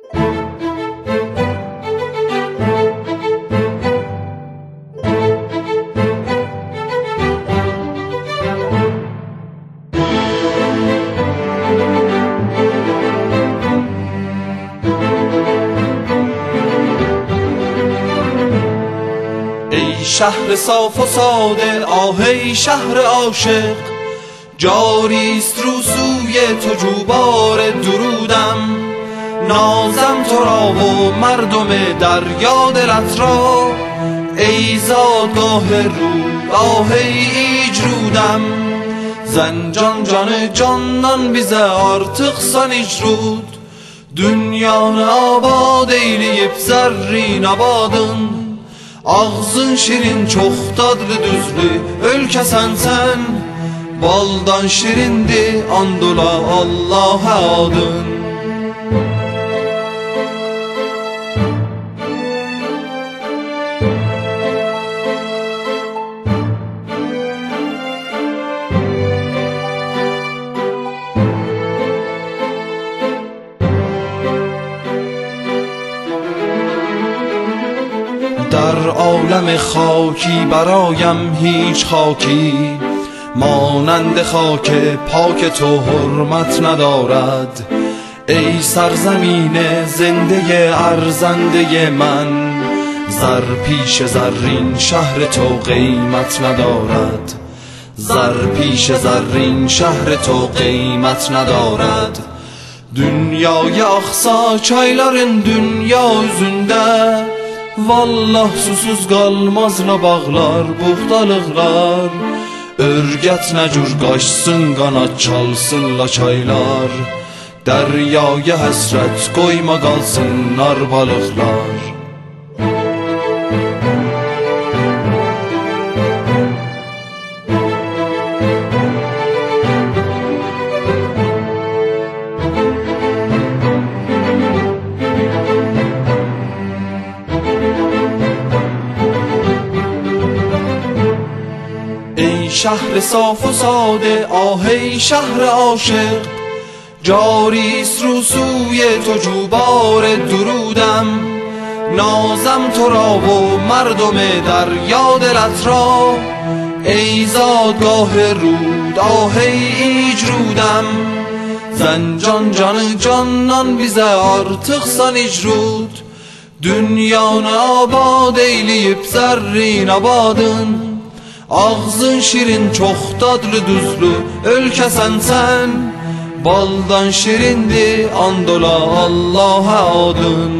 ای شهر صاف و ساده، آه ای شهر عاشق، جاریست رو سوی تو جوبار درودم. نازم تو را و مردم دریا دلت را، ای زادگاه رود آه ای ایجرودم. زنجان جان جانان bize artık sen icrud, dünyanı abad eyleyip zerrin abadın. Ağzın şirin çok dadlı düzlü ölkesen sen, baldan şirindi andola Allah'a adın. در عالم خاکی برایم هیچ خاکی مانند خاک پاک تو حرمت ندارد. ای سرزمین زنده ارزنده من، زر پیش زرین شهر تو قیمت ندارد. زر پیش زرین شهر تو قیمت ندارد. Dünyaya aksa çayların dünya üzündə, vallah susuz qalmazla bağlar, buxtalıqlar. Örgət nə cür qaçsın, qanat çalsınla çaylar. Dəryaya həsrət qoyma qalsınlar balıqlar. ای شهر صاف و ساده، آه ای شهر عاشق، جاریست رو سوی تو جوبار درودم. نازم تو را و مردم دریا دلت را، ای زادگاه رود آه ای ایجرودم. زنجان جان جانان bize artık sen icrud, dünyanı abad eyleyip zerrin abadın. Ağzın şirin çok dadlı düzlü ölkesen sen, baldan şirindi andola Allah'a adın.